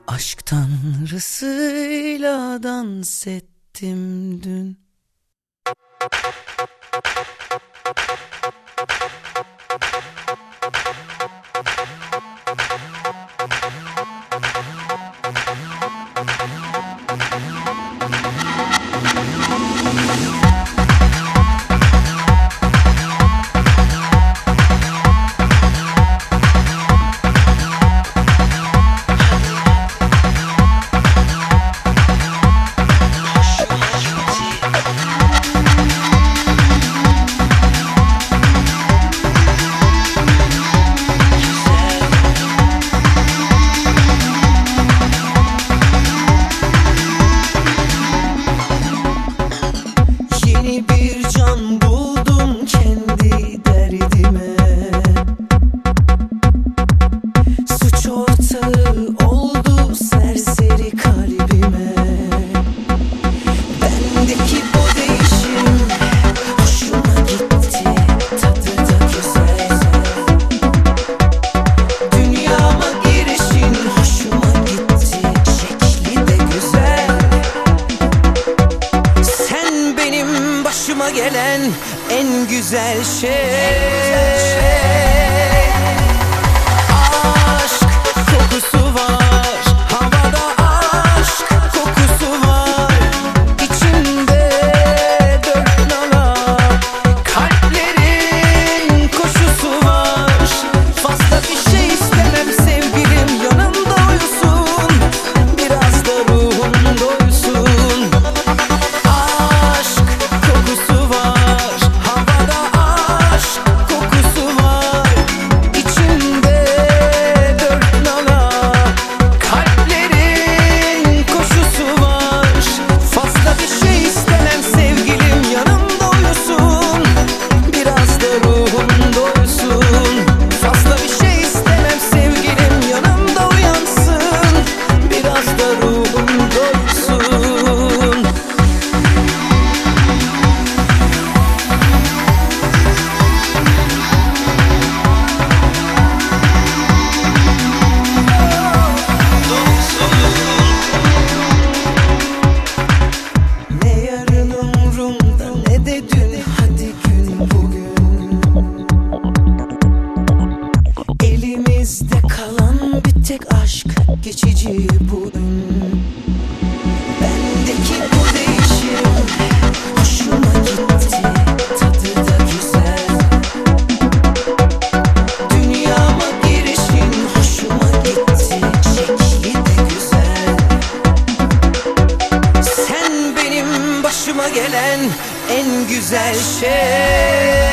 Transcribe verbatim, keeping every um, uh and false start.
Aşk tanrısıyla dans ettim dün. Yeni bir can buldum kendi derdime. Suç ortağı oldu serseri kalbime. Bendeki bu değişim hoşuma gitti, tadı da güzel. Dünyama girişin hoşuma gitti, şekli de güzel. Sen benim başıma gelen en güzel şey. Aşk kokusu var havada, aşk kokusu var içimde dört nala. Kalplerin koşusu var. Fazla bir şey istemem sevgilim, yanımda uyusun, biraz da ruhum doysun. Aşk kokusu var havada, aşk kokusu var içimde dört nala. Kalplerin koşusu var. Fazla bir şey istemem sevgilim, yanımda uyusun, biraz da ruhum doysun. Fazla bir şey istemem sevgilim, yanımda uyansın, biraz da ruhum doysun. Ne yarın umrumda ne de dün, hadi gün bugün. Elimizde kalan bir tek aşk, geçici bu ün. Bendeki bu değişim hoşuma gitti, tadı da güzel. Dünyama girişin hoşuma gitti, şekli de güzel. Sen benim başıma gelen en güzel şey.